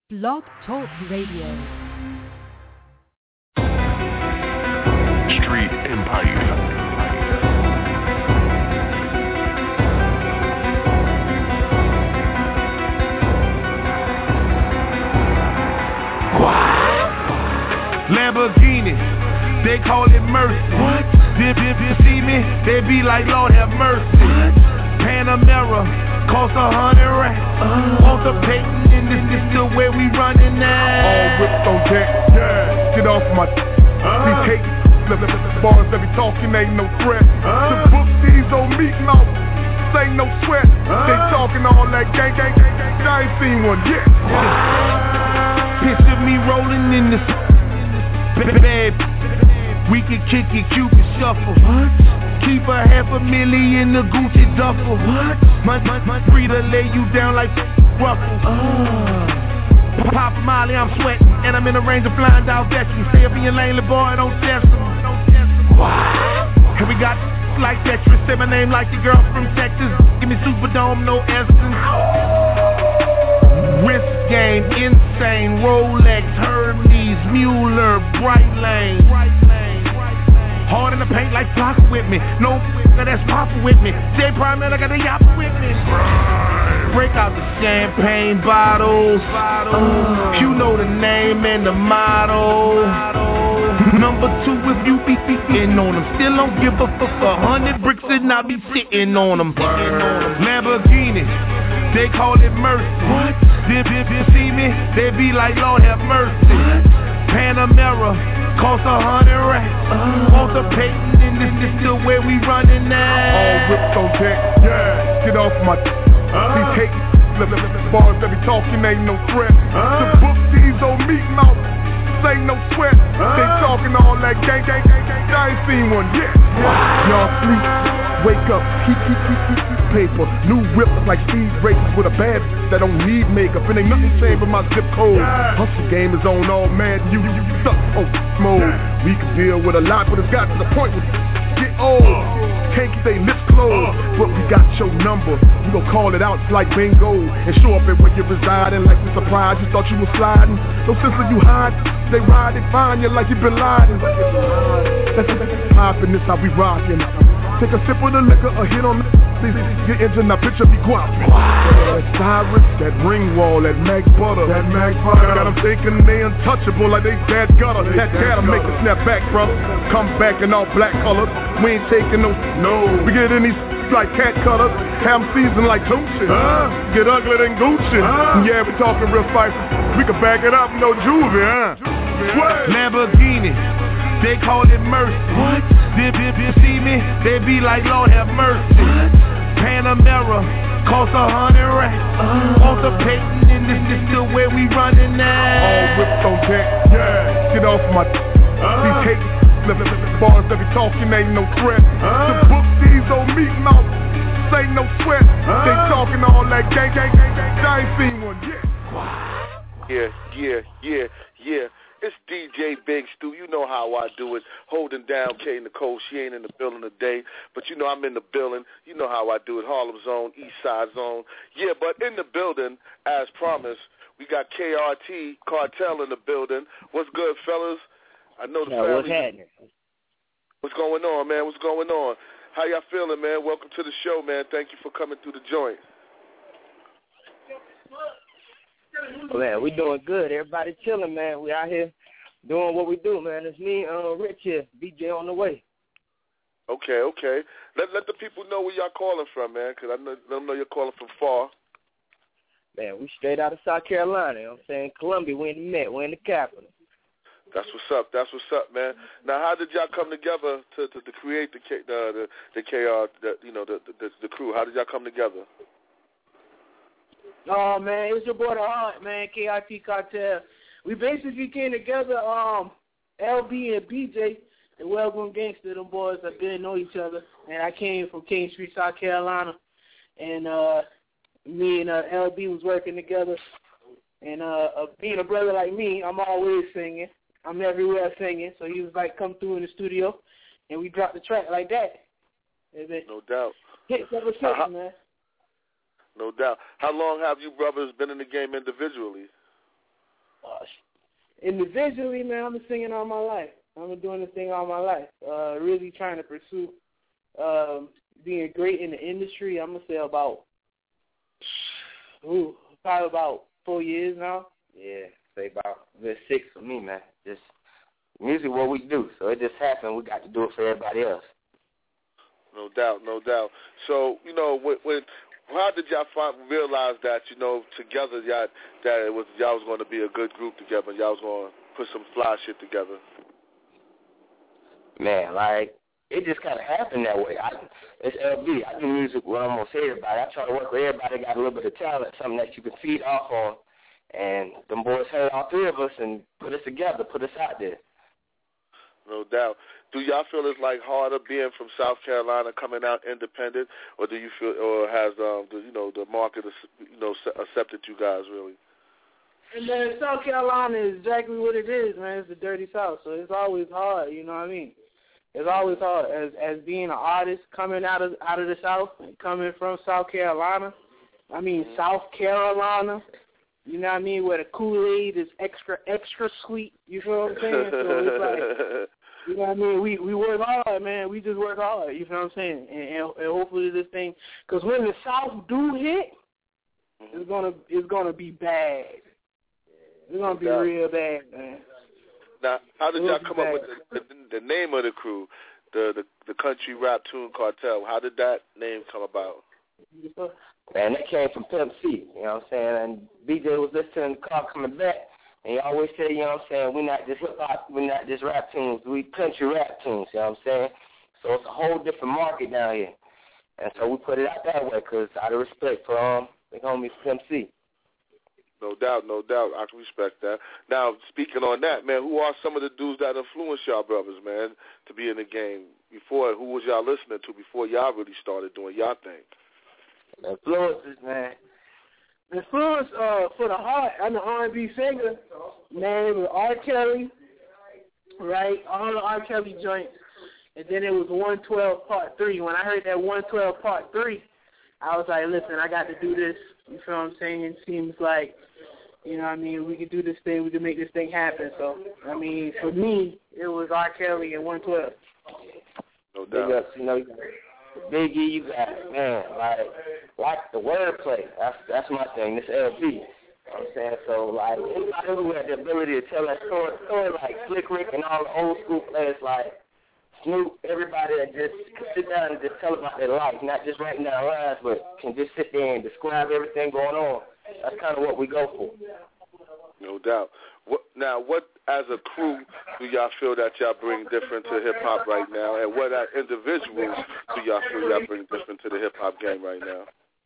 Blog Talk Radio. Street Empire. Lamborghini, they call it mercy. What? If you see me, they be like, Lord have mercy. What? Panamera, cost 100 racks. Want the patent in this the way we running now. All whipped on deck, yeah. Get off my CK, bars that be talking ain't no threat. The book these on meat mouth, say no sweat. They talking all that gang. I ain't seen one yet. Picture me rolling in this bad. We can kick it, Cupid shuffle. What? Keep $500,000 in the Gucci duffel. What? My breeder lay you down like ruffles. Pop Molly, I'm sweating, and I'm in the range of flying down Becky. Stay up in your lane, little boy, don't test them. And we got like Tetris. Say my name like the girl from Texas. Give me Superdome, no essence. Wrist game, insane. Rolex, Hermes, Mueller, Bright Lane. Hard in the paint like Flocka with me. No, that's Papa with me. J Prime, I got the Yappa with me. Break out the champagne bottles. You know the name and the motto. Number 2 if you be sitting on them. Still don't give a fuck. 100 bricks and I be sitting on them. Lamborghini, they call it mercy. What? If you see me, they be like, Lord have mercy. Panamera, cost 100 racks. Want the patent in this the way we running now. All whipped on deck, yeah. Get off my CK, bars that be talking ain't no threat. The book these on meat mouth, say no sweat. They talking all that gang. I ain't seen one yet. Y'all sleep, wake up, keep paper. New whip like speed races with a bad that don't need makeup. And ain't nothing changed but my zip code. Hustle game is on all mad. You suck on mode. We can deal with a lot, but it's got to the point where get old. Can't keep they lips closed, but we got your number. We gon' call it out like bingo and show up at where you're residing like we surprised. You thought you was sliding. No sense of you hide. They ride and find you like you been lying. That's poppin', this how we rockin'. Take a sip of the liquor, a hit on your engine, now picture me guappin'. That Cyrus, that ring wall, that Mac Butter. Got them thinking they untouchable like they bad gutter. That cat'll make it snap back, bro. Come back in all black colors. We ain't taking no. We get in these like cat cutters. Ham season like Tunechi. Get uglier than Gucci. Yeah, we talking real spicy. We can back it up, no juvie, Lamborghini, they call it mercy. What? If you see me, they be like, Lord have mercy. What? Panamera, cost 100 racks. Want the patent in this the way we running now. All whipped on deck, yeah. Get off my CK, bars that be talking ain't no threat. The book these on meat mouth, say no sweat. They talking all that gang. I ain't seen one yet. Yeah. It's DJ Big Stu. You know how I do it. Holding down K Nicole. She ain't in the building today, but you know I'm in the building. You know how I do it. Harlem Zone, East Side Zone. Yeah, but in the building, as promised, we got KRT Cartel in the building. What's good, fellas? I know the family. What's happening? What's going on, man? What's going on? How y'all feeling, man? Welcome to the show, man. Thank you for coming through the joint. Man, we doing good. Everybody chilling, man. We out here doing what we do, man. It's me, Rich here, DJ on the way. Okay. Let the people know where y'all calling from, man, because I know you're calling from far. Man, we straight out of South Carolina. You know what I'm saying? Columbia, we in the Met. We're in the capital. That's what's up, man. Now, how did y'all come together to create the KR, the crew? How did y'all come together? Oh, man, it was your boy the Heart, man, KRT Cartel. We basically came together, LB and BJ, the Well-Grown Gangster, them boys that didn't know each other. And I came from King Street, South Carolina. And me and LB was working together. And being a brother like me, I'm always singing. I'm everywhere singing. So he was like, come through in the studio. And we dropped the track like that. No doubt. Hits ever since, man. No doubt. How long have you brothers been in the game individually? individually, man, I've been singing all my life. I've been doing this thing all my life. Really trying to pursue being great in the industry. I'm gonna say probably about 4 years now. Yeah, say about 6 for me, man. Just music, what we do. So it just happened. We got to do it for everybody else. No doubt, no doubt. So, you know, how did y'all realize that, you know, together y'all was going to be a good group together and y'all was going to put some fly shit together? Man, like, it just kind of happened that way. It's LB. I do music with almost everybody. I try to work with everybody that got a little bit of talent, something that you can feed off on. And them boys heard all 3 of us and put us together, put us out there. No doubt. Do y'all feel it's like harder being from South Carolina coming out independent, or do you feel, or has the market accepted you guys really? And then South Carolina is exactly what it is, man. It's the dirty South, so it's always hard. You know what I mean? It's always hard as being an artist coming out of the South and coming from South Carolina. I mean South Carolina. You know what I mean? Where the Kool-Aid is extra sweet. You feel what I'm saying? So it's like, you know what I mean? We work hard, man. We just work hard. You feel what I'm saying? And hopefully this thing, because when the South do hit, it's gonna be bad. It's gonna be real bad, man. Now, how did y'all come up with the name of the crew, the Country Rap Tune Cartel? How did that name come about? Man, that came from Pimp C, you know what I'm saying? And BJ was listening to the car coming back, and he always said, you know what I'm saying, we're not just hip-hop, we're not just rap tunes, we country rap tunes, you know what I'm saying? So it's a whole different market down here. And so we put it out that way because out of respect for the homies Pimp C. No doubt. I can respect that. Now, speaking on that, man, who are some of the dudes that influenced y'all brothers, man, to be in the game? Before, who was y'all listening to before y'all really started doing y'all thing? Influences, man. Influence for the heart. I'm an R&B singer. Name was R. Kelly, right? All the R. Kelly joints. And then it was 112 Part 3. When I heard that 112 Part 3, I was like, listen, I got to do this. You feel what I'm saying? It seems like, you know what I mean, we can do this thing. We can make this thing happen. So, I mean, for me, it was R. Kelly and 112. No doubt. You know, Biggie, you got, man, like the wordplay. That's my thing. This LB. You know what I'm saying? So, like, anybody who had the ability to tell that story like Slick Rick and all the old school players like Snoop, everybody that just can sit down and just tell about their life, not just writing down lines, but can just sit there and describe everything going on. That's kind of what we go for. No doubt. What as a crew do y'all feel that y'all bring different to hip-hop right now, and what as individuals do y'all feel y'all bring different to the hip-hop game right now?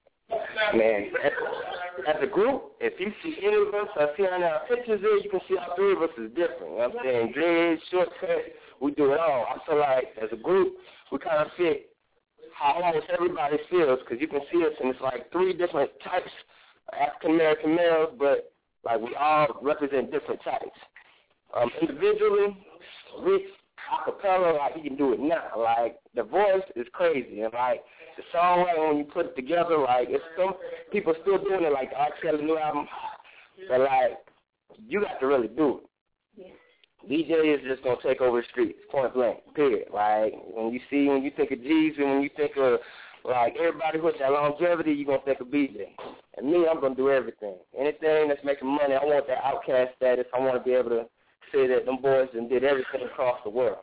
Man, as a group, if you see any of us, I see on our pictures there, you can see all 3 of us is different. You know what I'm saying? Dreads, short cut, we do it all. I feel like as a group, we kind of fit how almost everybody feels, because you can see us, and it's like 3 different types of African-American males, but like we all represent different types. Individually, Rick, acapella, like he can do it now. Like the voice is crazy, and like the songwriting when you put it together, like it's some people still doing it, like the R. Kelly new album, but like you got to really do it. Yeah. DJ is just gonna take over the streets, point blank, period. Like when you think of Jeezy, when you think of like everybody with that longevity, you're gonna think of BJ. And me, I'm gonna do everything. Anything that's making money, I want that outcast status. I want to be able to say that them boys and did everything across the world.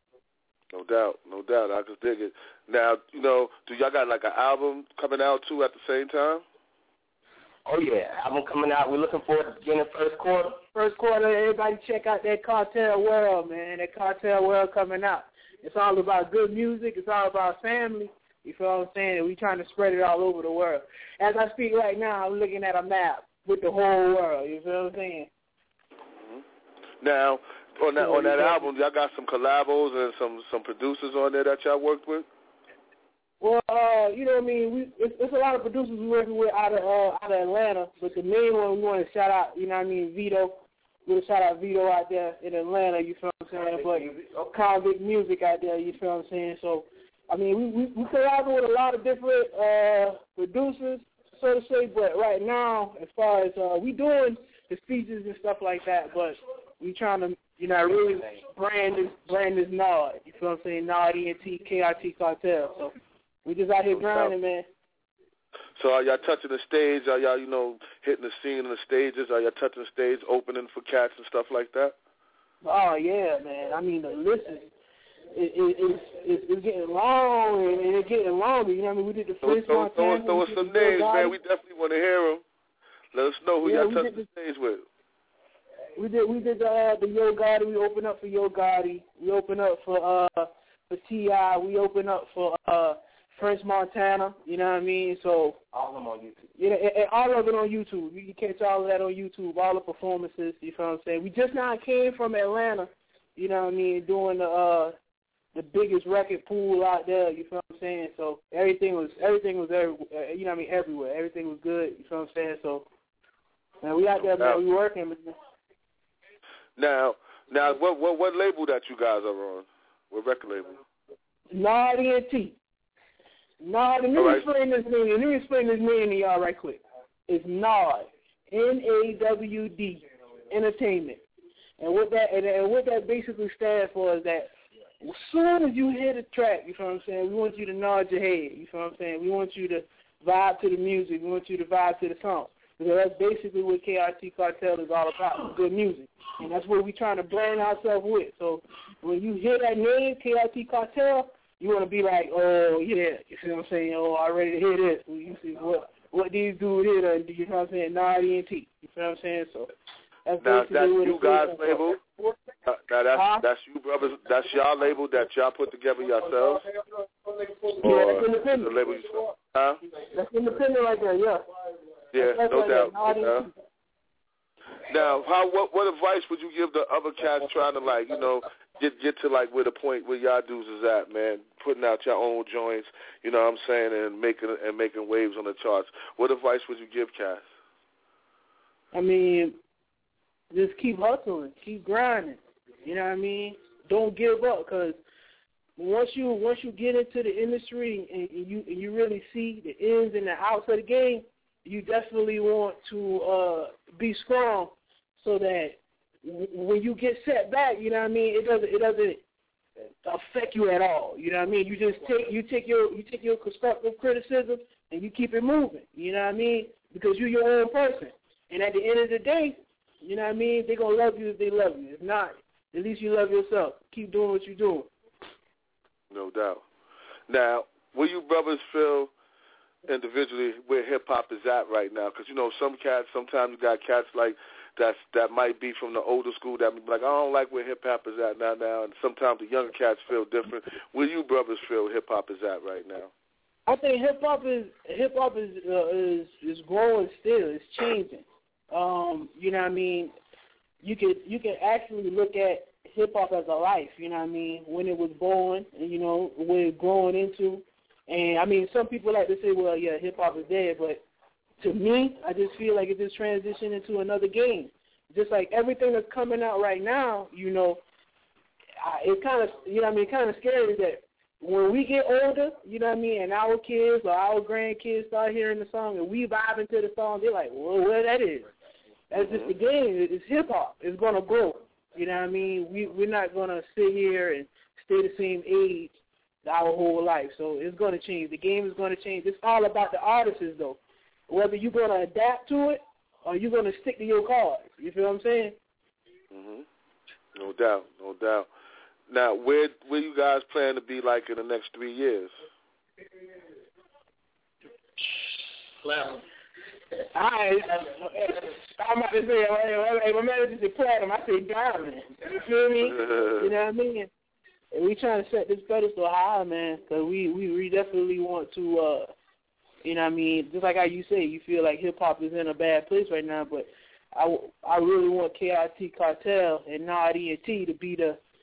No doubt. I just dig it. Now, you know, do y'all got like an album coming out too at the same time? Oh yeah, album coming out. We're looking forward to beginning first quarter. First quarter, everybody check out that Cartel World, man. That Cartel World coming out. It's all about good music. It's all about family. You feel what I'm saying? And we trying to spread it all over the world. As I speak right now, I'm looking at a map with the whole world. You feel what I'm saying? Mm-hmm. Now, on that album, y'all got some collabos and some producers on there that y'all worked with? Well, you know what I mean? It's a lot of producers we're working with out of Atlanta, but the main one we want to shout out, you know what I mean, Vito. We want to shout out Vito out there in Atlanta, you feel what I'm saying? But Convict Music out there, you feel what I'm saying? So, I mean, we collaborate with a lot of different producers, so to say, but right now, as far as we doing his features and stuff like that, but we trying to, really brand this Nard. You feel what I'm saying? Nard ENT, KIT Cartel. So we just out here grinding, man. So are y'all touching the stage? Are y'all, hitting the scene in the stages? Are y'all touching the stage, opening for cats and stuff like that? Oh, yeah, man. I mean, the list it's getting long, and it's getting longer. You know what I mean? We did the first one. Throw us some names, man. We definitely want to hear them. Let us know who y'all touching the stage with. We did the Yo Gotti. We opened up for Yo Gotti. We opened up for T.I. We opened up for French Montana. You know what I mean? So all of them on YouTube. Yeah, and all of it on YouTube. You can catch all of that on YouTube. All the performances. You feel what I'm saying? We just now came from Atlanta. You know what I mean? Doing the biggest record pool out there. You feel what I'm saying? So everything was everywhere. You know what I mean? Everywhere. Everything was good. You feel what I'm saying? So man, we out there, man. We working, man. Now, what label that you guys are on? What record label? Nard ENT. Nard. Let me explain this name to y'all right quick. It's Nard, NAWD, Entertainment, and what that basically stands for is that as soon as you hear the track, you feel what I'm saying, we want you to nod your head. You feel what I'm saying? We want you to vibe to the music. We want you to vibe to the song. Because that's basically what KIT Cartel is all about, good music. And that's what we're trying to brand ourselves with. So when you hear that name, KIT Cartel, you want to be like, oh, yeah, you see what I'm saying? Oh, I'm ready to hear this. You see what these dudes here, you know what I'm saying? Nard ENT. You feel what I'm saying? So that's you guys' label? That's you, brothers. That's y'all label that y'all put together yourselves? Yeah, that's independent. The label huh? That's independent right there, yeah. Yeah, no doubt. Now, what advice would you give the other cats trying to get to where the point where y'all dudes is at, man? Putting out your own joints, you know what I'm saying, and making waves on the charts. What advice would you give cats? I mean, just keep hustling, keep grinding. You know what I mean? Don't give up, because once you get into the industry and you really see the ins and the outs of the game, you definitely want to be strong so that when you get set back, you know what I mean, it doesn't affect you at all. You know what I mean? You just take your constructive criticism and you keep it moving. You know what I mean? Because you're your own person. And at the end of the day, you know what I mean, they're gonna love you if they love you. If not, at least you love yourself. Keep doing what you're doing. No doubt. Now, will you brothers feel individually where hip-hop is at right now? Because, some cats, sometimes you got cats that might be from the older school that be like, I don't like where hip-hop is at now, and sometimes the younger cats feel different. Where you brothers feel hip-hop is at right now? I think hip-hop is growing still. It's changing. You know what I mean? You can actually look at hip-hop as a life, you know what I mean, when it was born and, when it's growing into. And, I mean, some people like to say, well, yeah, hip-hop is dead, but to me, I just feel like it just transitioned into another game. Just like everything that's coming out right now, it's kind of, kind of scary that when we get older, you know what I mean, and our kids or our grandkids start hearing the song and we vibing to the song, they're like, well, what that is? That's just the game. It's hip-hop. It's going to grow. You know what I mean? We're not going to sit here and stay the same age our whole life. So it's going to change. The game is going to change. It's all about the artists, though. Whether you're going to adapt to it or you're going to stick to your cards. You feel what I'm saying? No doubt. Now, where you guys plan to be like in the next 3 years? Platinum. I'm about to say, hey, my manager said platinum. I say diamond. You feel me? You know what I mean? And we trying to set this pedestal high, man, because we definitely want to, you know what I mean, just like how you say, you feel like hip-hop is in a bad place right now, but I really want KIT Cartel and Nard ENT to be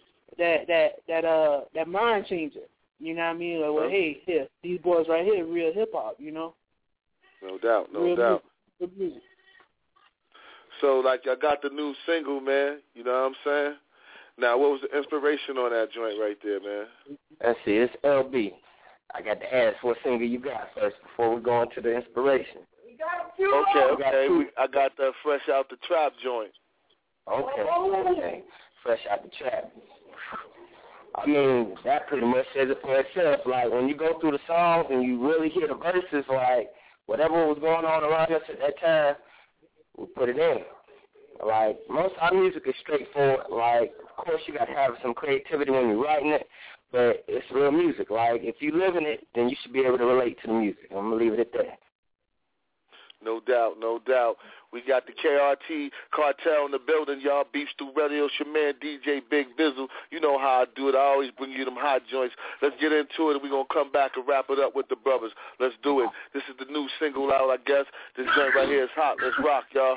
that mind changer. You know what I mean? Like, well, hey, here, these boys right here, real hip-hop, No doubt. Good music. So, I got the new single, man, you know what I'm saying? Now, what was the inspiration on that joint right there, man? Let's see, it's LB. I got to ask what single you got first before we go into the inspiration. Okay. I got the Fresh Out the Trap joint. Okay. Fresh Out the Trap. I mean, that pretty much says it for itself. Like, when you go through the songs and you really hear the verses, like, whatever was going on around us at that time, we put it in. Like, most of our music is straightforward. Like, of course, you got to have some creativity when you're writing it, but it's real music. Like, if you live in it, then you should be able to relate to the music. I'm going to leave it at that. No doubt. We got the KRT Cartel in the building, y'all. Beef Stew Radio, it's your man DJ Big Bizzle. You know how I do it. I always bring you them hot joints. Let's get into it, and we're going to come back and wrap it up with the brothers. Let's do it. This is the new single out, I guess. This joint right here is hot. Let's rock, y'all.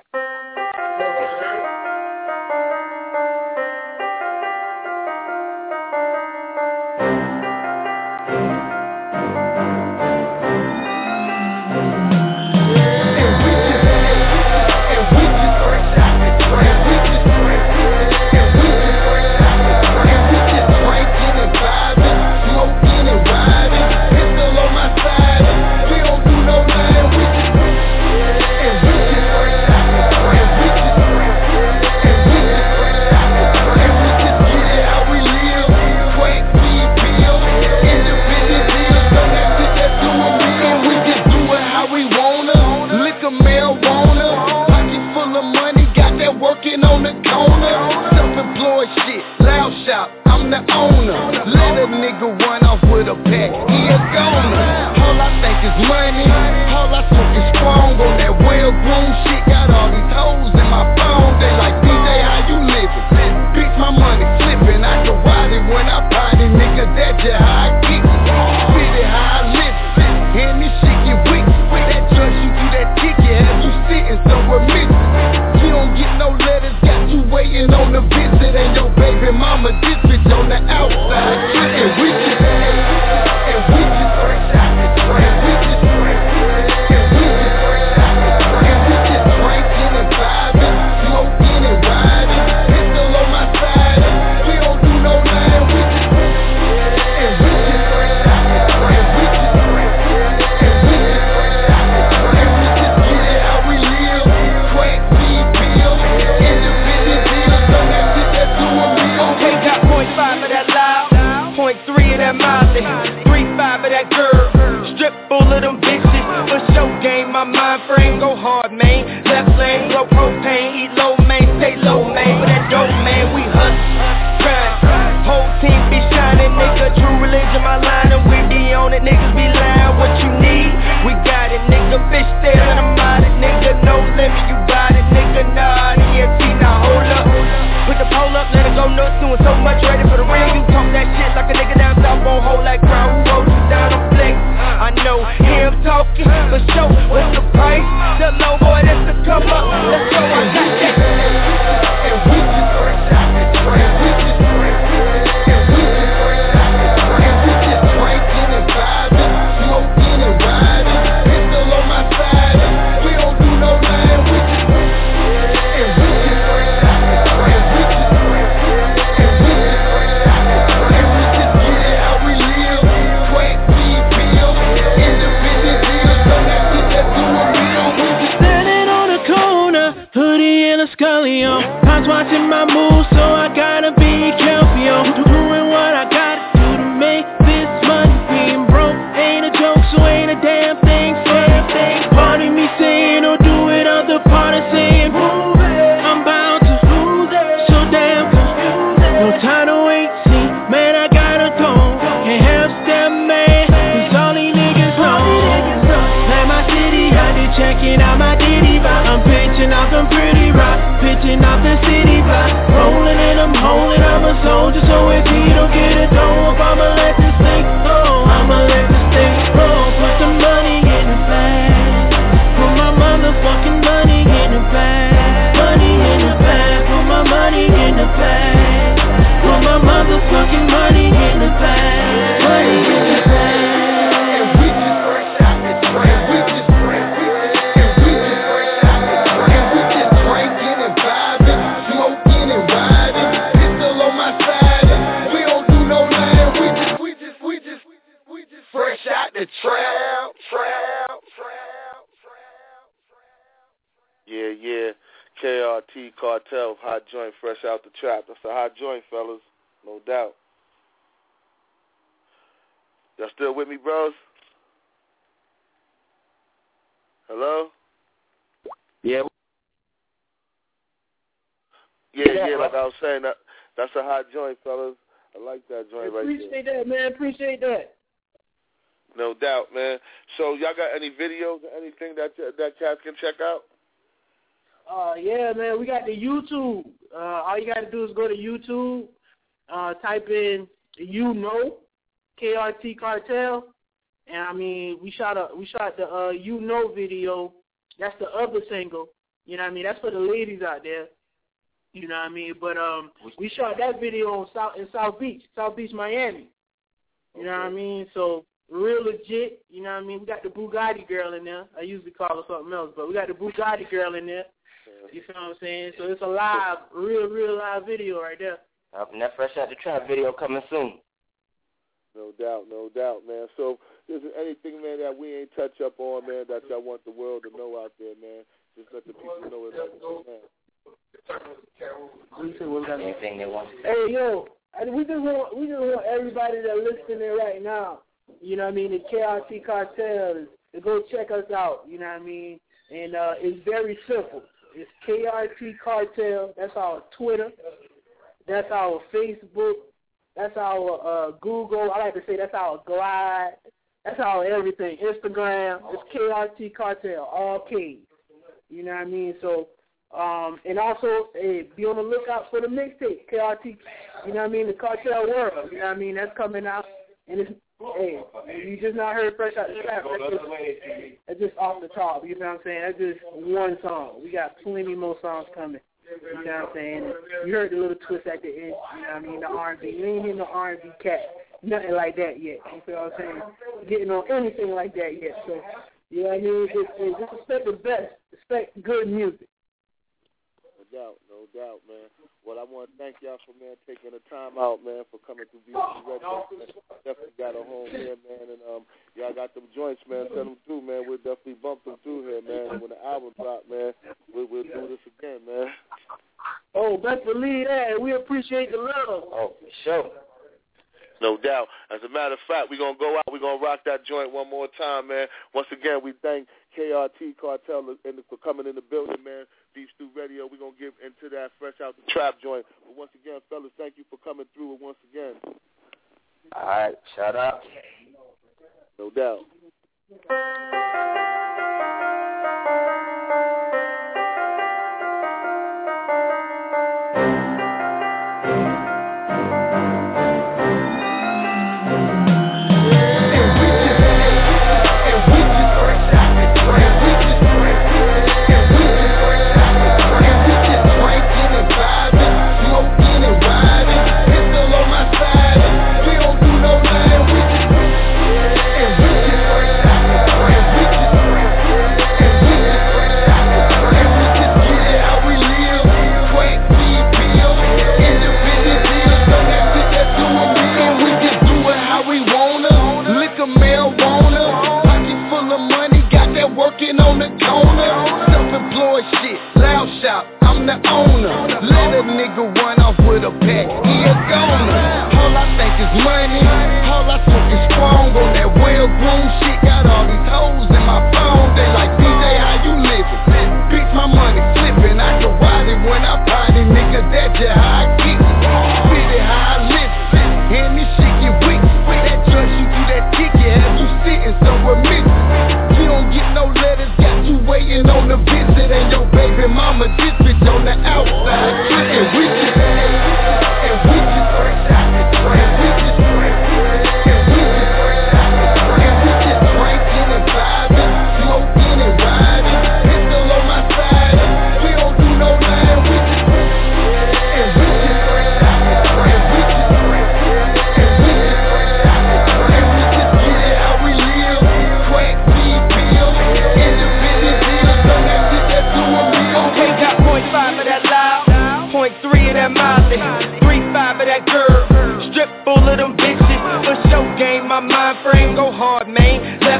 On the corner, self-employed shit, loud shop, I'm the owner. Let a nigga run off with a pack, he a goner. All I think is money, all I smoke is strong. On that well-groomed shit, got all these hoes in my phone. They like, DJ, how you living? Bitch, my money slipping, I can ride it when I party, nigga, that's just how I get it. Spit it how I live it, and this shit get wicked. That judge you through that ticket, have you sitting somewhere missing? You don't get no letters, got you waiting on the visit, and your baby mama, this bitch on the outside, and we just fresh out the trap, and we just drinking and vibing, smoking and riding, pistol on my side, we don't do no lying, we just fresh out the trap, and we just get it how we live, crack weed pills, independent deals, so that shit that's doing me. Okay, got 0.5 of that loud, 0.3 of that Molly, 3.5 of that girl, strip full of them bitches, for show game, my mind frame go hard, man, left lane, blow propane, eat low, man, stay low, man, with that dope, man, we hustle, grind, whole team be shining, nigga, true religion, my line, and we be on it, niggas be lying, what you need, we got it, nigga, fish tail, and I'm out it, nigga, no limit, you got it, nigga, nah, ENT, now hold up, put the pole up, let it go nuts, doing so much, ready for the ring, you talk that shit like a nigga down south, won't hold that ground, who holds you down, I'm flex, I know, hear him talking, for sure, what's the price, the low boy, that's the come up, let's go, I got that, and we just fresh out the trap, we just drinking and vibing, smoking and riding, pistol on my side, we don't do no lying, we just fresh out the trap, we just get it how we live, crack weed pills, independent deals, so that shit that's doing me on, we just standing on the corner, hoodie and a scully on, I was watching my moves, so I gotta be careful, yo, doing what I gotta do to make this money, being broke ain't a joke, so ain't a damn thing, part of me saying, or do it, other part is saying, I'm bound to lose it, so damn confused, no time to wait, see, man, I gotta go, can't have step, man, cause all these niggas home, play my city, I be checking out my ditty vibe, I'm pitching out them pretty rocks, pitching out the city block, rolling and I'm holding, I'm a soldier, so if he don't get it done, I'ma let this thing go, I'ma let this thing go, put the money in the bag, put my motherfucking money in the bag, money in the bag, put my money in the bag, put my motherfucking money in the bag, money in the bag. and we just fresh out the trap, we just drinking and vibing, smoking and riding, pistol on my side, we don't do no lying, we just fresh out the trap. KRT Cartel, hot joint, fresh out the trap. That's a hot joint, fellas, no doubt. Y'all still with me, bros? Hello? Yeah. Yeah, like I was saying, that's a hot joint, fellas. I like that joint right there. Appreciate that, man. Appreciate that. No doubt, man. So y'all got any videos or anything that cats can check out? Yeah, man. We got the YouTube. All you got to do is go to YouTube, type in KRT Cartel, and I mean we shot the video. That's the other single. You know what I mean? That's for the ladies out there. You know what I mean? But we shot that video in South Beach, Miami. You know what I mean? So real legit. You know what I mean? We got the Bugatti girl in there. I usually call her something else, but we got the Bugatti girl in there. You feel what I'm saying? So it's a live, real live video right there. And that Fresh Out the Trap video coming soon. No doubt, man. So is there anything, man, that we ain't touch up on, man, that y'all want the world to know out there, man? Just let the people know it, man. Anything they want. Hey, yo, we just want everybody that's listening right now, you know what I mean, the KRT Cartel, to go check us out, you know what I mean? And it's very simple. It's KRT Cartel. That's our Twitter. That's our Facebook. That's our Google. I like to say that's our Glide. That's our everything. Instagram. It's KRT Cartel. All K's. You know what I mean? So, and also, hey, be on the lookout for the mixtape, KRT. You know what I mean? The Cartel World. You know what I mean? That's coming out. And it's, hey, you just not heard Fresh Out the Trap. That's just off the top. You know what I'm saying? That's just one song. We got plenty more songs coming. You know what I'm saying? You heard the little twist at the end. You know what I mean? The R&B. You ain't hear no R&B cat. Nothing like that yet. You feel what I'm saying? Getting on anything like that yet. So, you know what I mean? Just respect the best. Respect good music. No doubt, man. Well, I want to thank y'all for, man, taking the time out, man, for coming to BC Radio. Definitely got a home here, man, and y'all got them joints, man. Send them through, man. We'll definitely bump them through here, man. And when the album drop, man, we'll do this again, man. Oh, best believe that. We appreciate the love. Oh, for sure. No doubt. As a matter of fact, we're going to go out. We're going to rock that joint one more time, man. Once again, we thank KRT Cartel for coming in the building, man. Beef Stew Radio, we're going to get into that Fresh Out the Trap joint. But once again, fellas, thank you for coming through once again. All right, shout out. No doubt.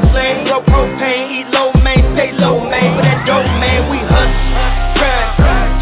Propane, eat low, man, stay low, man. For that dope, man, we hustle, grind,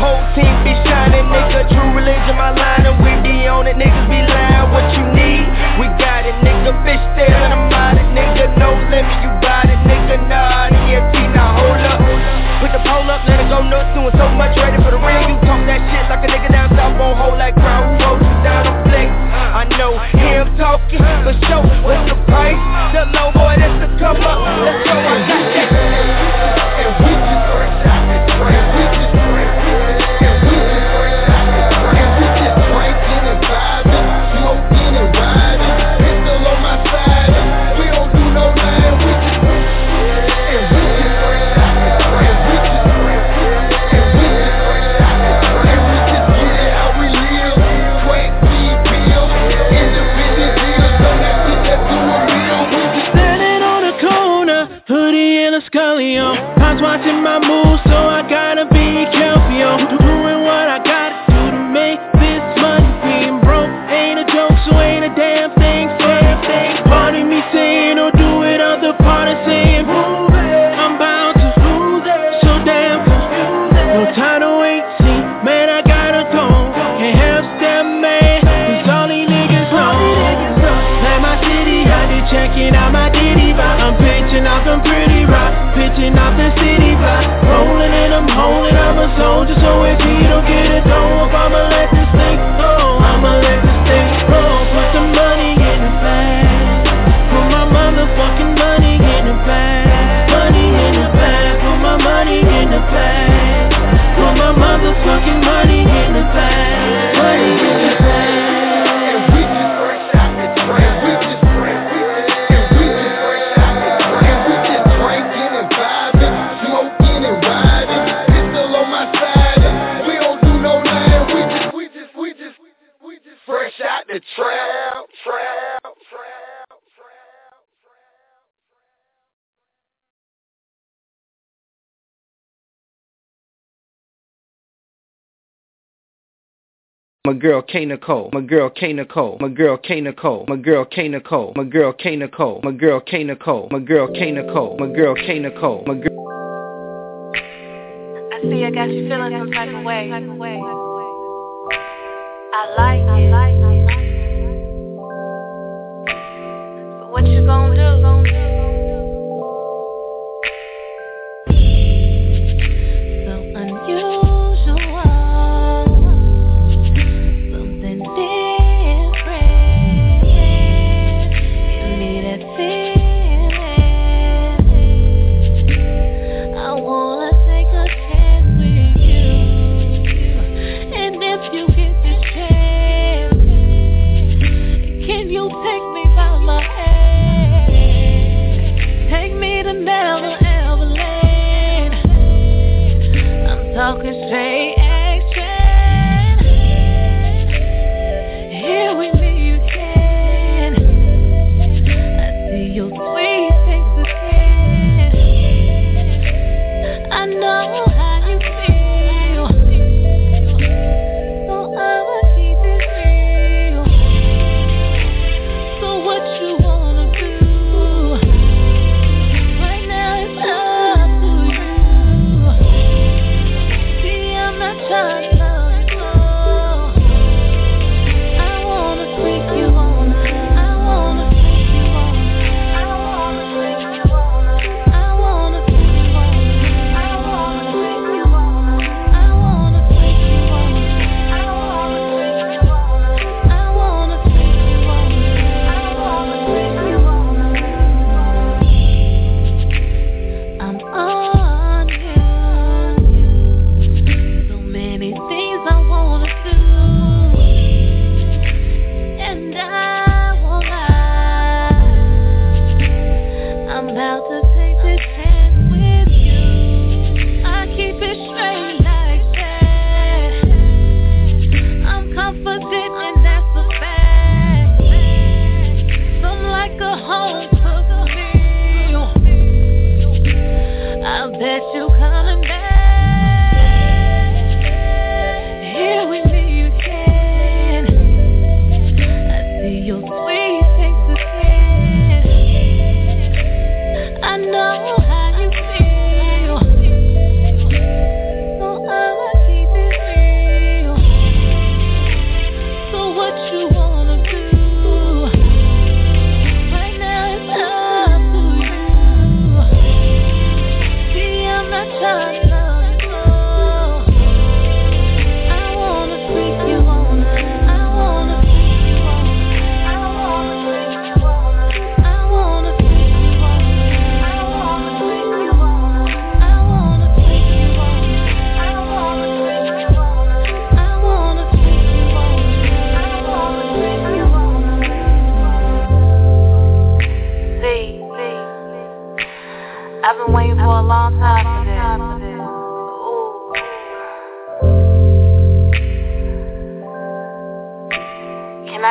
in my line and we be on it. Niggas be lying, what you need? We got it, nigga. Fish tail and I'm out it, nigga. No limit, you got it, nigga. Nah, EMT, now hold up. Put the pole up, let it go nuts, doing so much, ready for the ring. You talk that shit like a nigga down south, won't hold like crowd. Who holds you down on flex? I know him talking, for sure. What's the price? The low boy, that's the come up. Let's go, I got that. And we just fresh out the train. We just fresh. And we just fresh out the train. And we just drinking and vibing, smoking and riding. Pistol on my side. We don't do no lying. We just and we just fresh out the train. We just fresh. And we just fresh out the train. And we just get it how we live. Crack, weed, pills, independent deals. Don't have to just do a meal. We just standing on the corner, hoodie and a scully on. Pops watching my moves, so I gotta be careful, yo. Doing what I gotta do to make this money. Being broke ain't a joke, so ain't a damn thing. Part of me saying, don't do it, other part is saying, move it. I'm bound to lose it, so damn confused. No time to wait, see, man, I gotta go. Can't help step, man, cause all these niggas know. Like my city, I be checking out my ditty vibe. I'm pitching off them pretty rocks, pitching off the city block. Rolling and I'm holding, I'm a soldier, so if he don't get it done, I'ma let this thing go. I'ma let this thing roll. Put the money in the bag. Put my motherfucking money in the bag. Money in the bag. Put my money in the bag. Put my motherfucking money in the bag. Money in the bag. and we just fresh out the train. We just fresh. And we just fresh out the train. We just drinking and vibing, smoking and riding. Pistol on my side. We don't do no lying. We just fresh out the trap. My girl K Nicole, my girl K Nicole, my girl K Nicole, my girl K Nicole, my girl K Nicole, my girl K Nicole, my girl K Nicole, my girl K Nicole, my girl. I see I got you feeling some type of way. I like it. But what you gonna do? So unusual. You get the chance.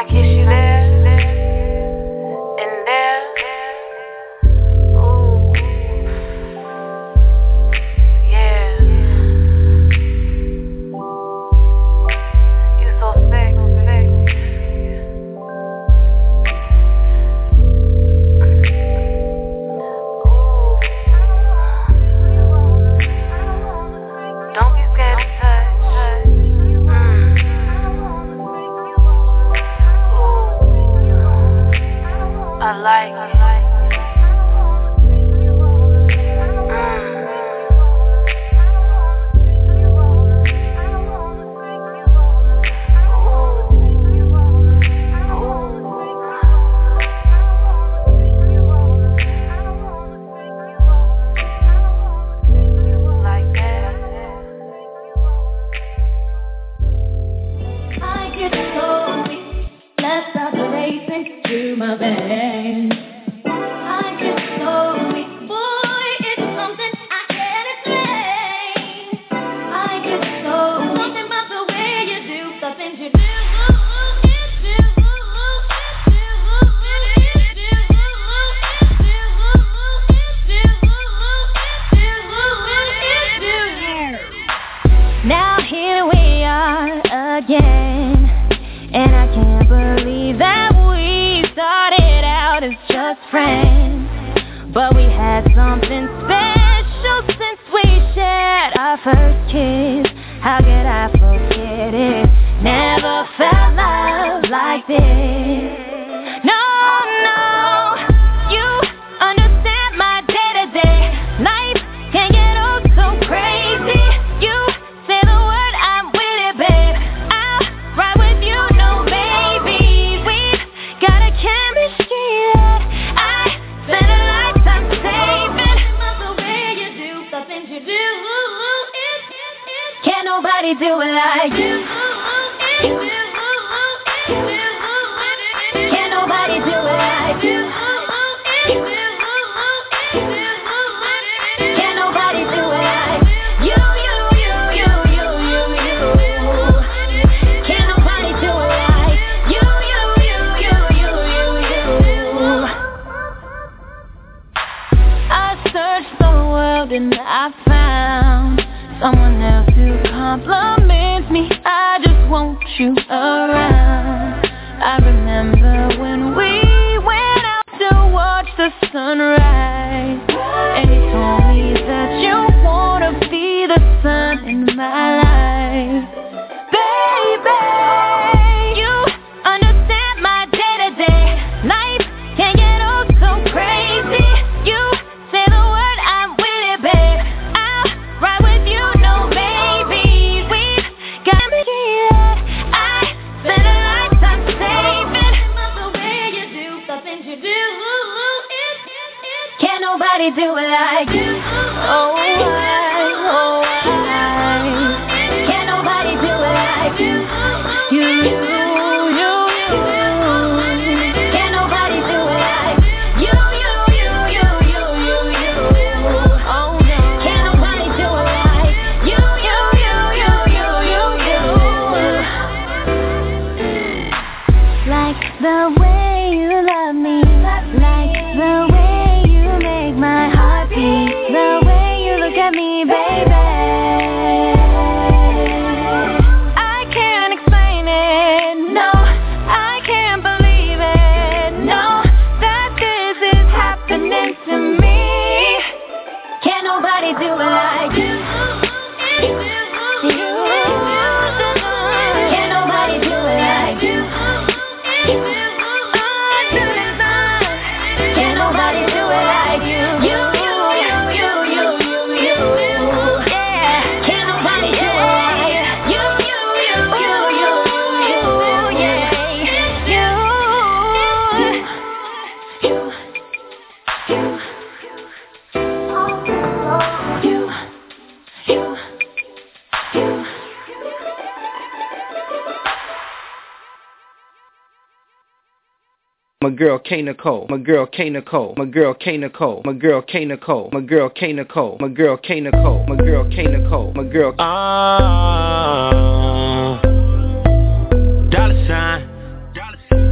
My girl K Nicole, my girl K Nicole, my girl K Nicole, my girl K Nicole, my girl K Nicole, my girl K Nicole, my girl K Nicole, my girl. $.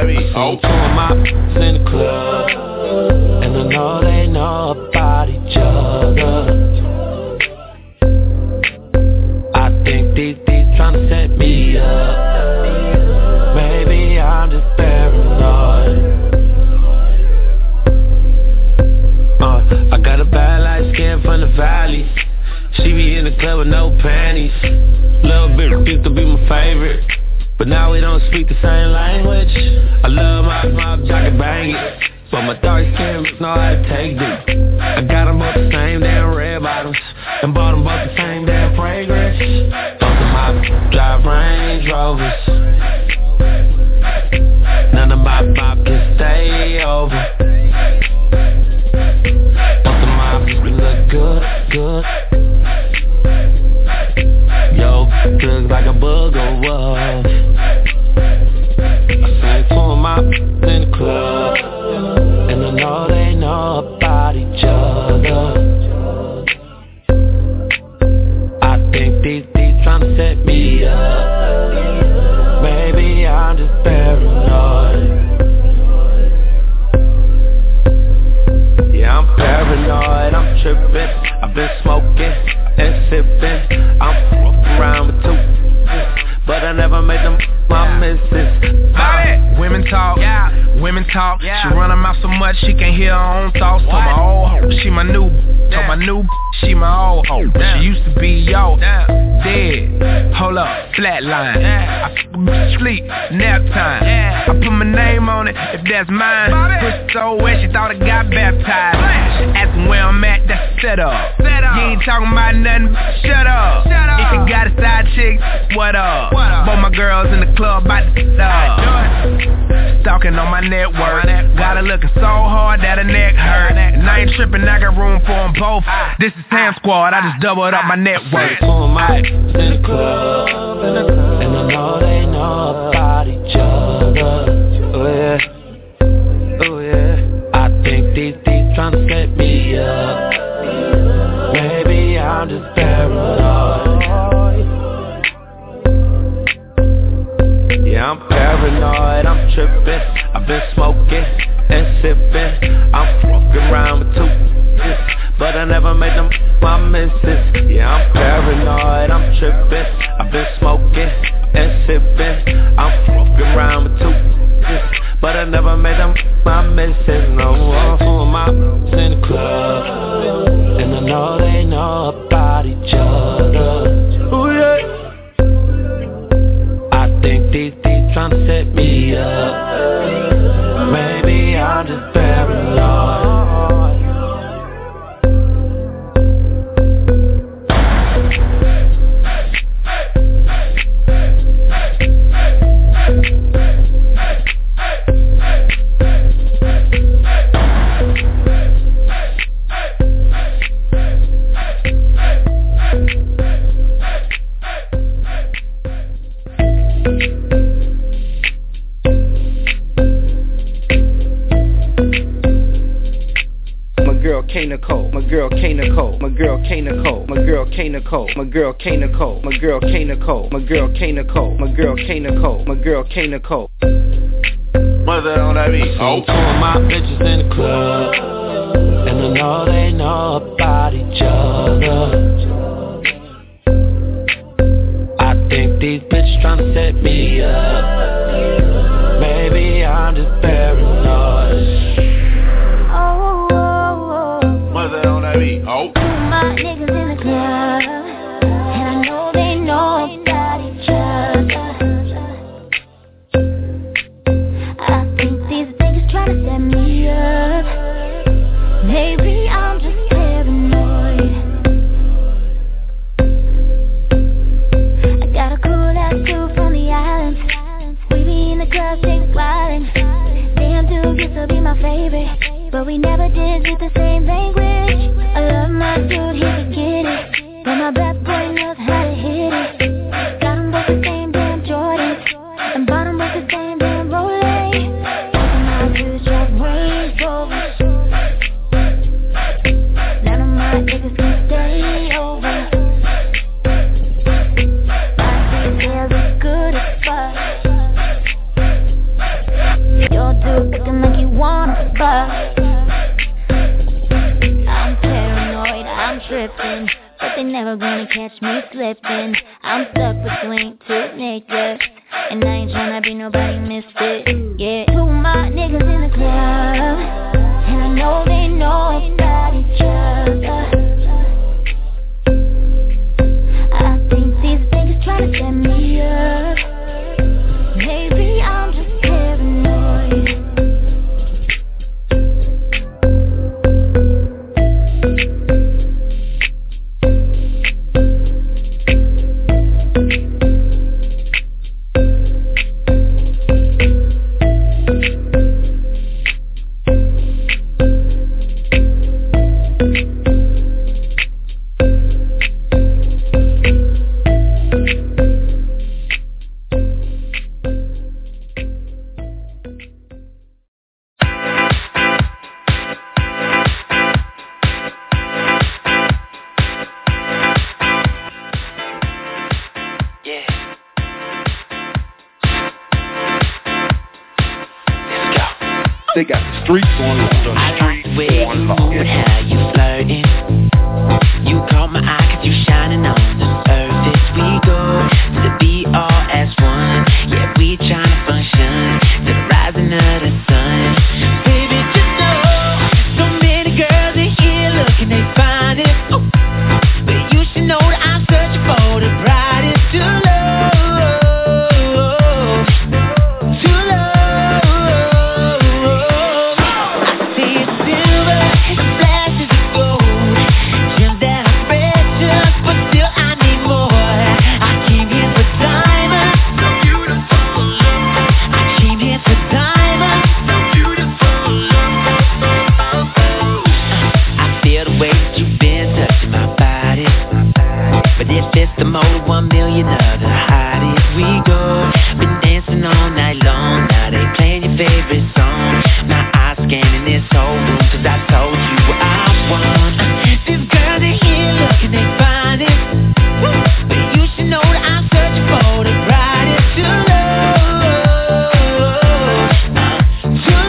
that beat. Oh, two of my in the club, and I know they know about each other. I think these tryna set me up. Maybe I'm just paranoid. I got a bad light skin from the valley. She be in the club with no panties. Little bit used to be my favorite, but now we don't speak the same language. I love my jock and bang it, but my dark skin know how to take it. I got them both the same damn red bottoms, and bought them both the same damn fragrance. Both of my drive Range Rovers. None of my pop can stay over. Both of my look good. Yo, looks like a booger wolf. I seen two of my in the club, and I know they know about each other. I think these tryna set me up. Maybe I'm just paranoid. Yeah, I'm paranoid, I'm tripping. I've been smoking and sipping. I'm around with two, but I never made them my missus. Women talk, women talk. She run her mouth so much she can't hear her own thoughts. Told my old hoe, she my new. Told my new, she my old hoe. She used to be yo, dead. Hold up, flatline. I sleep, nap time. I put my name on it, if that's mine. Push so wet, she thought I got baptized. She asking where I'm at, that's set up. You ain't talking about nothing, shut up. If you got a side chick, what up? Both my girls in the club, bout to up. Stalking on my network. Got her looking so hard that her neck hurt. And I ain't tripping, I got room for them both. This is Sam Squad, I just doubled up my network. Two of my in the club, and I know they know about each other. Oh yeah. I think these tryna set me up. Maybe I'm just paranoid. Yeah, I'm paranoid, I'm tripping. I've been smoking and sipping. I'm fucking around with two, but I never made them my missus. Yeah, I'm paranoid, I'm tripping. I've been smoking and sipping. I'm fucking around with two, but I never made them my missus. No, two of my in the club, and I know they know about each other. Ooh, yeah. I think these tryna set me up. Maybe I'm just paranoid. K Nicole, my girl K Nicole, my girl K Nicole, my girl K Nicole, my girl K Nicole, my girl K Nicole, my girl K Nicole, my girl K Nicole, my girl K Nicole. What's that on that beat? Oh, two of my bitches in the club, and I know they know about each other. I think these bitches tryna set me up. Maybe I'm just paranoid. Oh. My niggas in the club, and I know they know about each other. I think these niggas tryna set me up. Maybe I'm just paranoid. I got a cool ass dude from the islands. We be in the club, shake wildin'. Damn dude used to be my favorite, but we never did speak the same language. I love my dude, he can get it, but my bad boy knows how to hit it. Got him both the same damn Jordans, and bought him both the same damn Rolex. Both of my dudes drive Range Rovers. None of my niggas can stay over. My details look good as fuck. ain't too naked. And I ain't tryna be nobody misfit. Yeah, two of my niggas in the club, and I know they know about each other. I think these niggas try to set me up. Maybe I'm just paranoid. They got the streets on lock. I like the way you move and how you flirting. You caught my eye 'cause you shining on the surface. We go to the BRS1. Yeah, we tryna function to the rising of the sun. Baby, just know so many girls in here looking, they find it. Ooh. But you should know that I'm searching for the brightest to love. The more 1 million of the hottest we go. Been dancing all night long. Now they playing your favorite song. My eyes scanning this whole room 'cause I told you what I want. This girl in here looking, they find it. But you should know that I'm searching for the brightest to love. To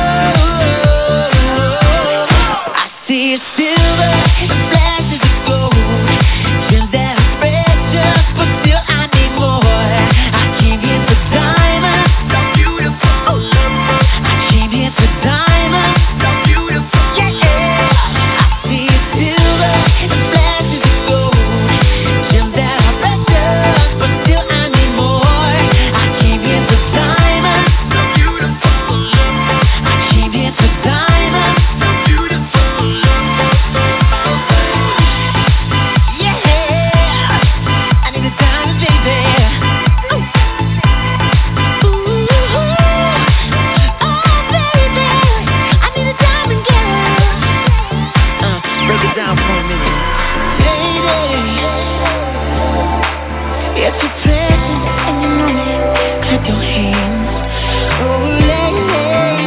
love. I see it silver, it flashes of gold. Till that but still I need more. I came here for diamonds, so beautiful. I came here for diamonds, so beautiful. Yeah, I see it silver, it flashes of gold. Till that I'm precious, but still I need more. I came here for diamonds, so beautiful. I came here for diamonds, so beautiful. Yeah. If you're present and you know it, clap your hands. Oh, lady,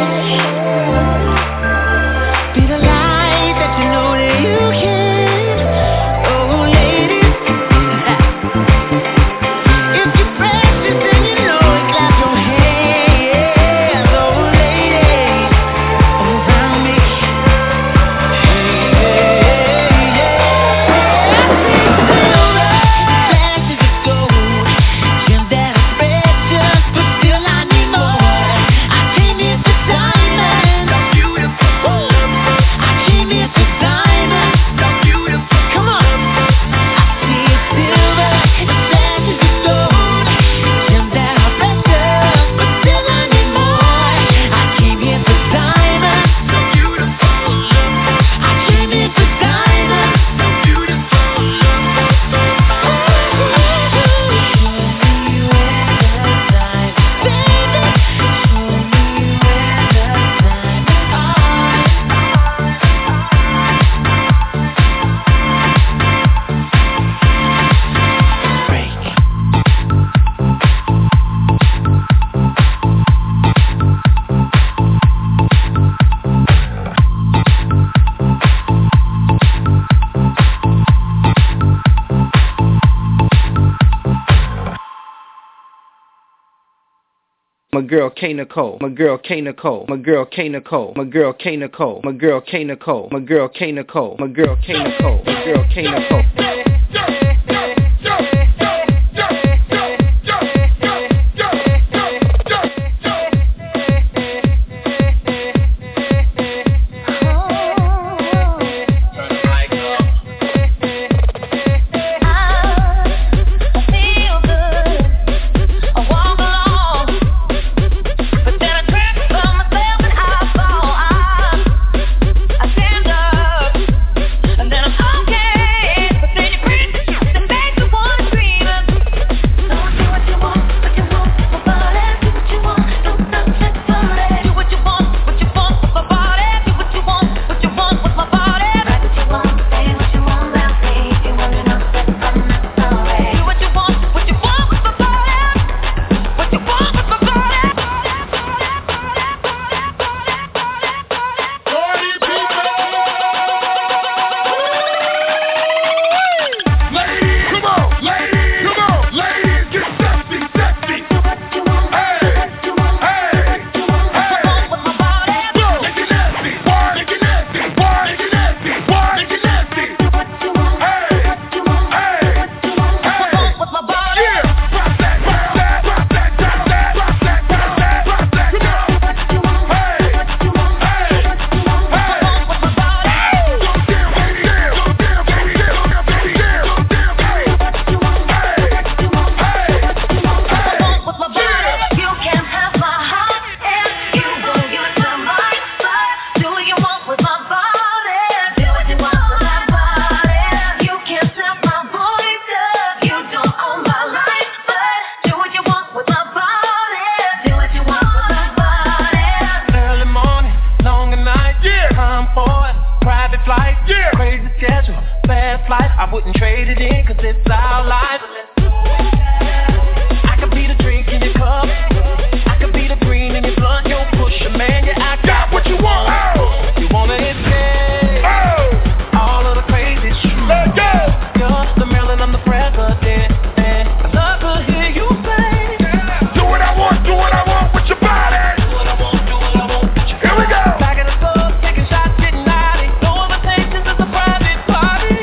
be the light that you know that you can. Oh, lady, if you're present and you know it, clap your hands. Oh, lady, around me. My girl K Nicole, my girl K Nicole, my girl K Nicole, my girl K Nicole, my girl K Nicole, my girl K Nicole, my girl K Nicole, my girl K Nicole. faded in, cause it's our life. I could be the drink in your cup, I could be the green in your blunt. You push a man, yeah, I got what you want. Oh. You wanna escape all of the crazy shit. Let's go. You're the Maryland, I'm the president, and I love to hear you say, do what I want with your body. Do what I want with your body. Here we go. Back in the club, taking shots, getting naughty. No invitations, it's a private party.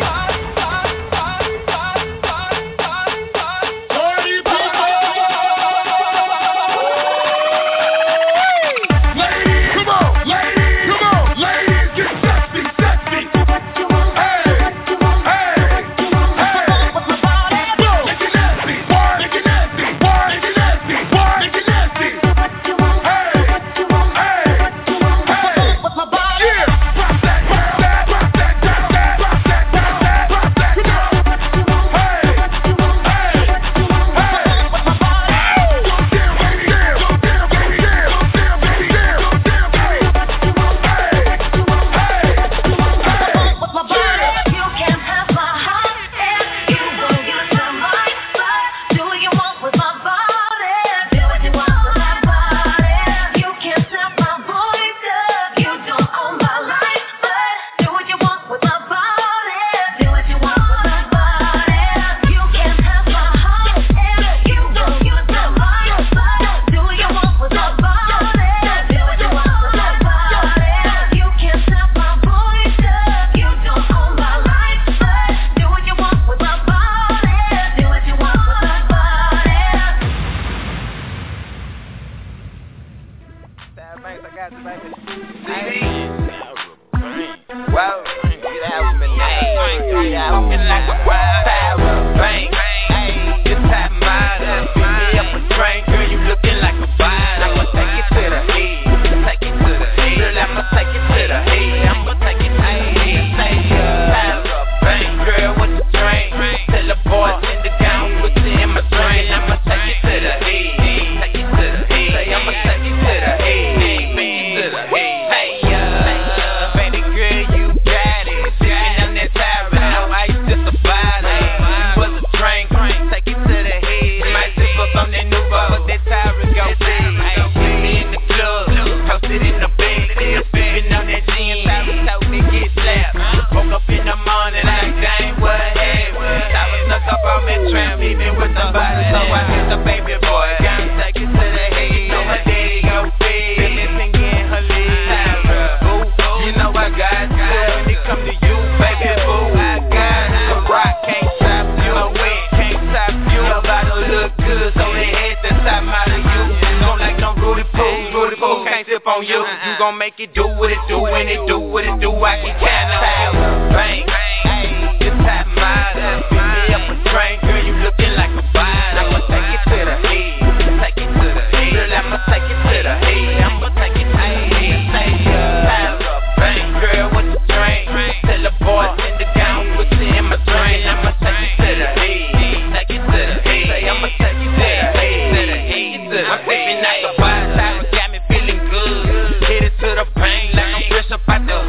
Got me feeling good. Hit it to the pain like I'm fresh up out the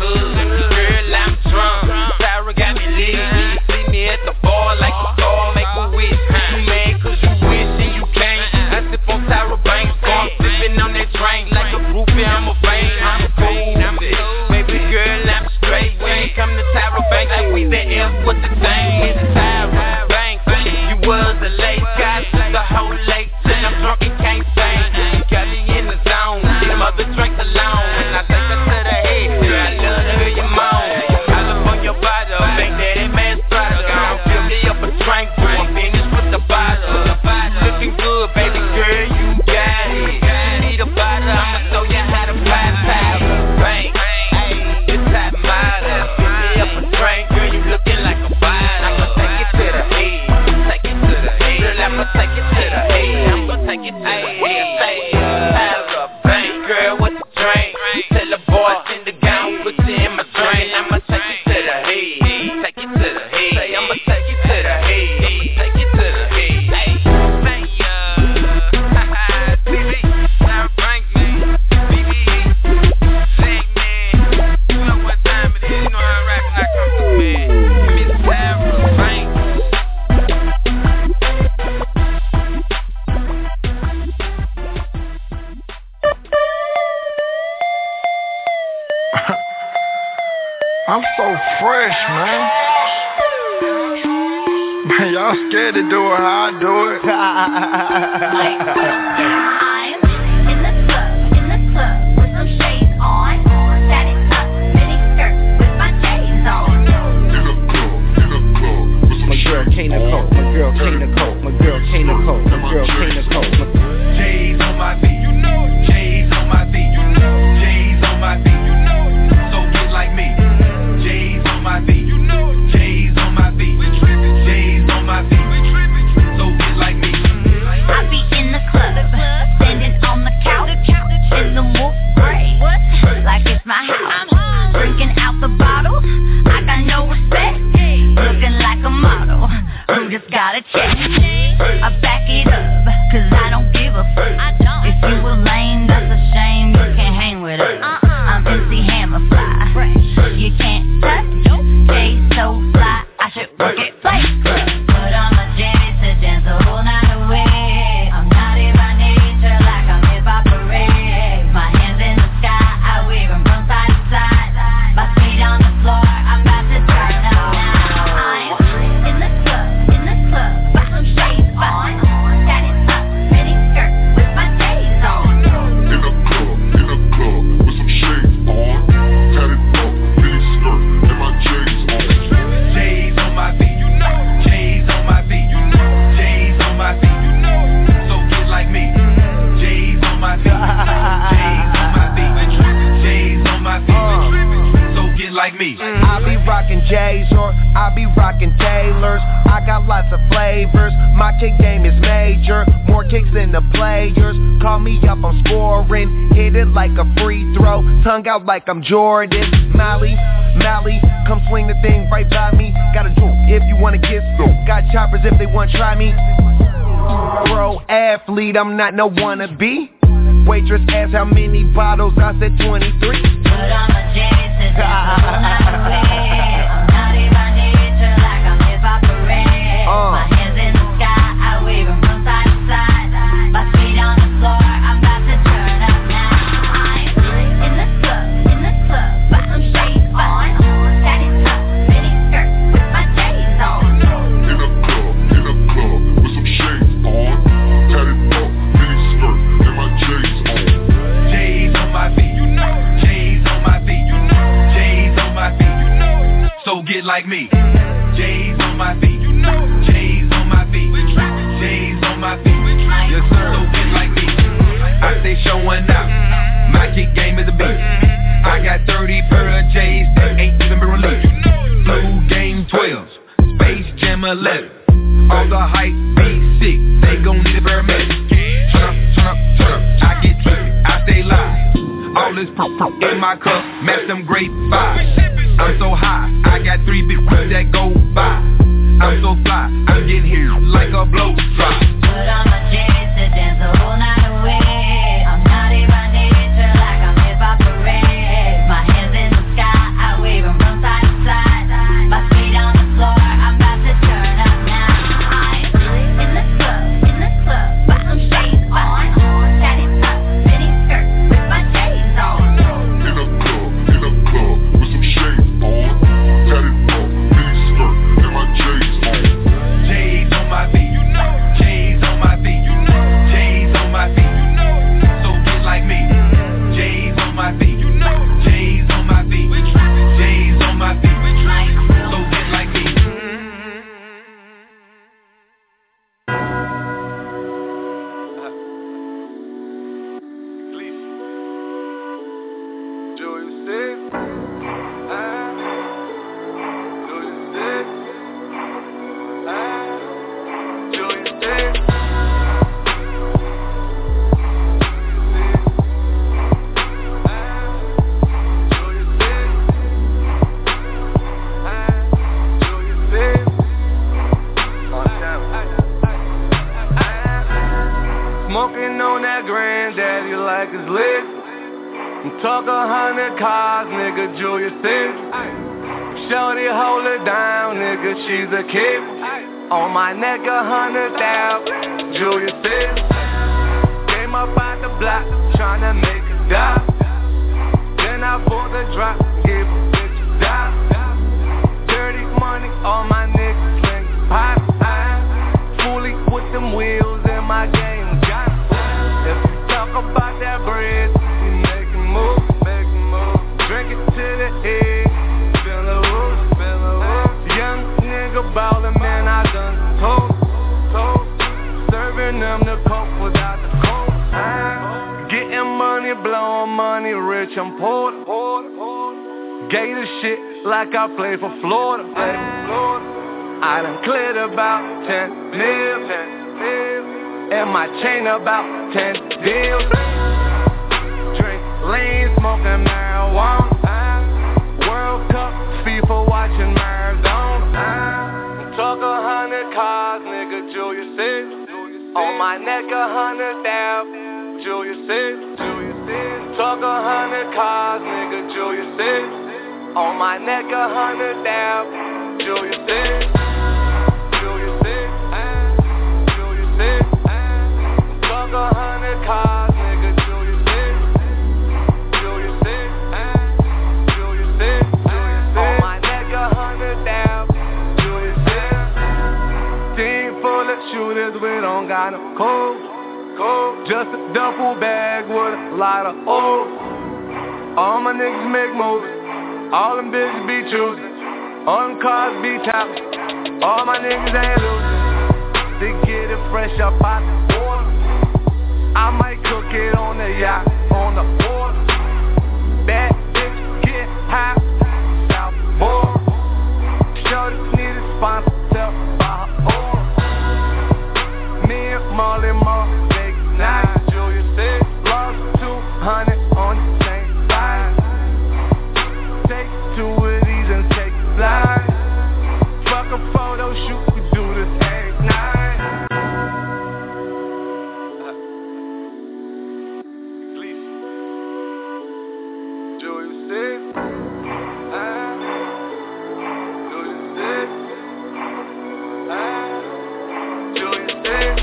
I'm so fresh, man. Man, y'all scared to do it how I do it. I'm in the club with some shades on. Tatted up, mini skirt with my J's on. My girl K Nicole, my girl K Nicole, my girl K Nicole, my girl K Nicole. J's on my feet, you know it. J's on my feet, you know it. J's on my feet, you know it. So get like me. J's on my feet, you know it. J's on my feet, we trippin'. J's on my feet, we trippin'. So get like me. I be in the club, standing on the couch, in the wolf gray, like it's my house. Drinking out the bottle, I got no respect. Looking like a model, who just got a check. I back it up, cause I don't give a fuck. If you a lame, that's a shame, you can't hang with us. I'm MC Hammer fly, you can't touch. Jay so fly, I should work at Play Club. Put on my jammies to dance the whole night away. I'm naughty by nature, like I'm hip-hop parade. My hands in the sky, I wave them from side to side. My feet on the floor, I'm about to turn up now. I'm in the club, with some shades on. Tatted up, mini skirt with my J's on. In the club, with some shades on. Tatted up, mini skirt and my J's on. J's on my feet, you know it. J's on my feet, you know it. J's on my feet, you know it. So get like me. J's on my feet, J's on my feet, J's on my feet, so get like me. I be rockin' J's or I be rockin' Taylors. I got lots of flavors. My kick game is major. More kicks than the players. Call me up, I'm scoring. Hit it like a free throw. Tongue out like I'm Jordan. Mally, come swing the thing right by me. Got a droop if you wanna get slow. Got choppers if they wanna try me. Pro athlete, I'm not no wannabe. Waitress asked how many bottles, I said 23. Put on my J's to dance the whole night away. I'm naughty by nature, like I'm hip-hop parade. My hands in the sky, I wave them from side to side. My feet on the floor, I'm about to turn up now. I'm in the club, with some shades on. Tatted up, mini skirt with my J's on. In the club, with some shades on. Tatted up, mini skirt and my J's on. J's on my feet, you know it. J's on my feet, you know it. J's on my feet, you know it. So get like me. J's on my feet, you know it. J's on my feet, J's on my feet, yes sir. So get like me. I stay showing out. My kick game is a beast. I got 30 pair of J's that ain't even been released. Blue Game 12, Space Jam 11. All the hype be sick, they gon' need a paramedic. Turn up, I get trippy, I stay live. All this in my cup, match them great vibes. I'm so high, I got 3 big whips that go by. I'm so fly, I'm getting here like a blow drop. Put on my J's to dance the whole night away. I'm naughty by nature, like I'm hip-hop parade. My hands in the sky, I wave them from side to side. My feet on the floor, I'm about to turn up now. I'm in the club, with some shades on. Tatted up, mini skirt with my J's on. In the club, with some shades on. Tatted up, mini skirt and my J's on. J's on my feet, you know it. J's on my feet, you know it. J's on my feet, you know it. So get like me. J's on my feet, you know it. J's on my feet, J's on my feet, so get like me. Smoking on that granddaddy like it's lit. Talk 100 cars, nigga, Julius Caesar. Shorty hold it down, nigga, she's a kid. On my neck 100,000, Julius Caesar. Came up out the block, tryna make a dime. Then I pulled the drop, give a bitch a dime. money, all my niggas sling pop. Fully with them wheels in my game got. If you talk about that bread, we make it move. Drink it to the head, feel the roof. Young nigga ballin', man, I done told. Serving them the coke without the coke. Getting money, blowing money, rich and poor. Gator shit like I play for Florida. I done cleared about 10 mil. And my chain about 10 deals. Drink lean, smoking marijuana. World Cup, FIFA watching Maradona. Talk 100 cars, nigga, Julius Caesar. On my neck 100,000, Julius Caesar. Talk 100 cars, nigga, Julius Caesar. On my neck 100,000, Julius Caesar. Julius Caesar. Julius Caesar. Talk 100 cars, nigga, Julius Caesar. Julius Caesar. Julius Caesar. On my neck 100,000, Julius Caesar. Team full of shooters, we don't got no code. Just a duffel bag with a lot of O's. All my niggas make moves. All them bitches be choosing. All them cars be chopping. All my niggas ain't losing. They get it fresh up out the water. I might cook it on the yacht, on the water. Bad bitch, get high, South Board. Shorty need a sponsor, tell by her order. Me and Molly Moore, take nine, Julius Caesar. Lost 200 on the same side. Take two of these and take flight. Fuck a photo shoot, we do this every night. Please, Julius Caesar. Julius Caesar. Julius Caesar.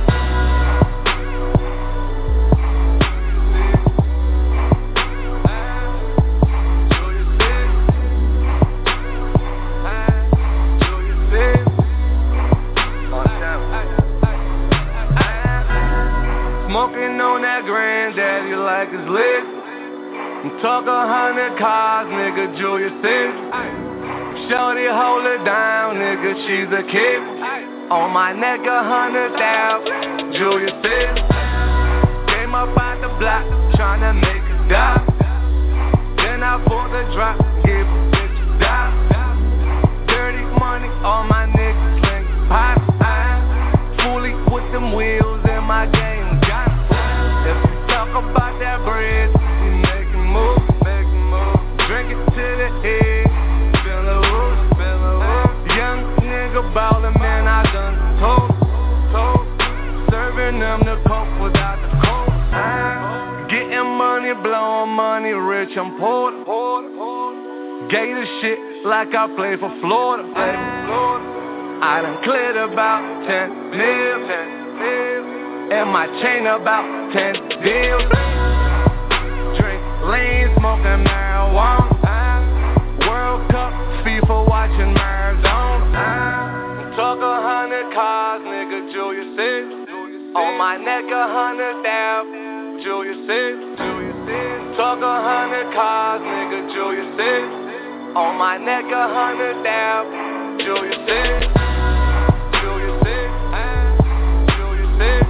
Smoking on that granddaddy like it's lit. I'm talking 100 cars, nigga, Julius Caesar. Shorty hold it down, nigga, she's a kid. On my neck 100,000, Julius Caesar. Came up out the block, tryna make a dime. Then I bought the drop, give a bitch a dime. Dirty money, all my niggas sling pop. Fully with them wheels in my game. If you talk about that bread, we make it move. Drink it to the head, feel the roof. Young nigga ballin', man, I done told. Serving them the coke without the coke. Getting money, blowing money, rich and poor. Gator shit like I play for Florida. I done cleared about 10 mil. And my chain about 10 deals. Drink lean, smoking marijuana. World Cup, FIFA watching Maradona. Talk 100 cars, nigga, Julius Caesar. On my neck 100,000, Julius Caesar. Talk 100 cars, nigga, Julius Caesar. On my neck 100,000, Julius Caesar. Julius Caesar. Julius Caesar.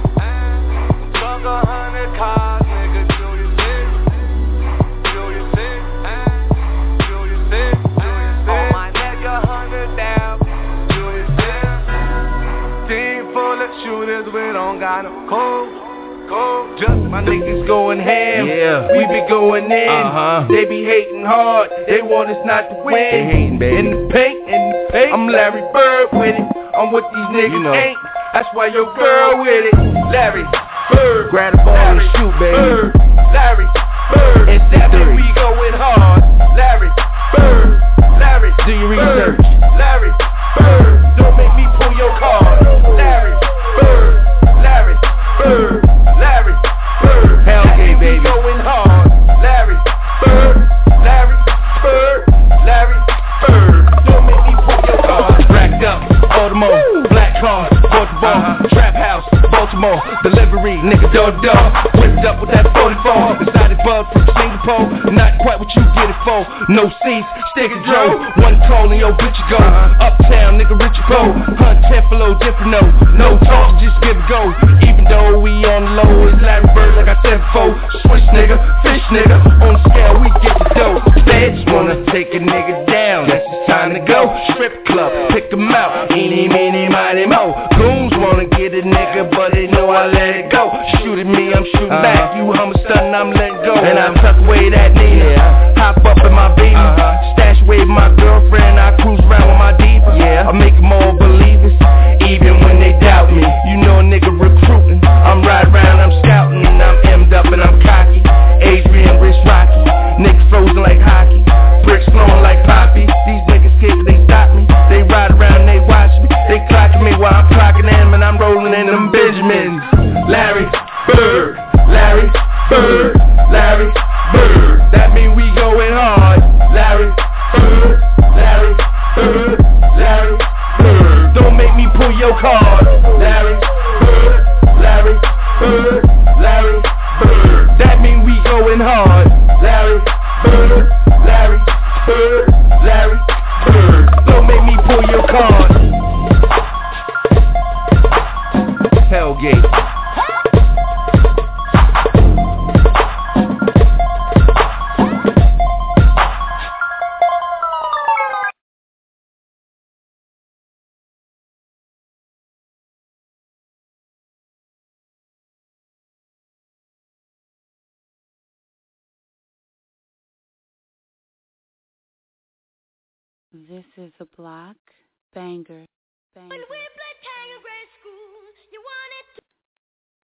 100 cars, nigga, Julius Caesar. Julius Caesar. Julius Caesar. On my neck 100,000, Julius Caesar. Team full of shooters, we don't got no code. Just my niggas going ham, we be going in. They be hating hard, they want us not to win. They hating, baby. In the paint, I'm Larry Bird with it. I'm what these niggas ain't. That's why your girl with it. Larry Bird, grab the ball and shoot, baby. Bird, Larry Bird, and seven, we going hard. Larry Bird, Larry, do your research. Larry Bird, don't make me pull your card. Larry Bird, Larry Bird, Larry Bird, Hellgate, baby, we going hard. Larry Bird, Larry Bird, Larry Bird, don't make me pull your card. delivery, nigga, door to door. Whipped up with that 44, decided bug from Singapore. Not quite what you get it for. No seats, stick and drove. One call and yo, bitch, you go. Uptown, nigga, rich you go. Hunt 10 for low, different no talk, just give it go. Even though we on the low, it's Larry Bird like I said before. Switch nigga, fish nigga, on the scale we get the dough. Feds wanna take a nigga down, guess it's time to go. Strip club, pick 'em out, eeny, meeny, miny, mo. Goons wanna get a nigga, but they know I let it go. Shoot at me, I'm shooting back, you hummer stunting, I'm letting go. And I tuck away that Nina, hop up in my Beamer, stash away with my girlfriend, I cruise around with my diva. I make 'em all believers, even when they doubt me. You know a nigga recruiting, I'm riding around, I'm scouting, I'm M'd up and I'm cocky. Adrian, wrist rocky, niggas frozen like hockey, bricks flowing like Poppy. These niggas scared they stop me, they ride around, they watch me, they clocking me while I'm clocking them and I'm rolling in them Benjamins. Larry Bird, Larry Bird, Larry Bird. That mean we going hard. Larry Bird, Larry Bird, Larry Bird. Don't make me pull your card. Larry Bird, Larry Bird, Larry Bird. That mean we going hard. Larry Bird, Larry Bird, Larry Bird. Don't make me pull your card. Hellgate. This is a block banger.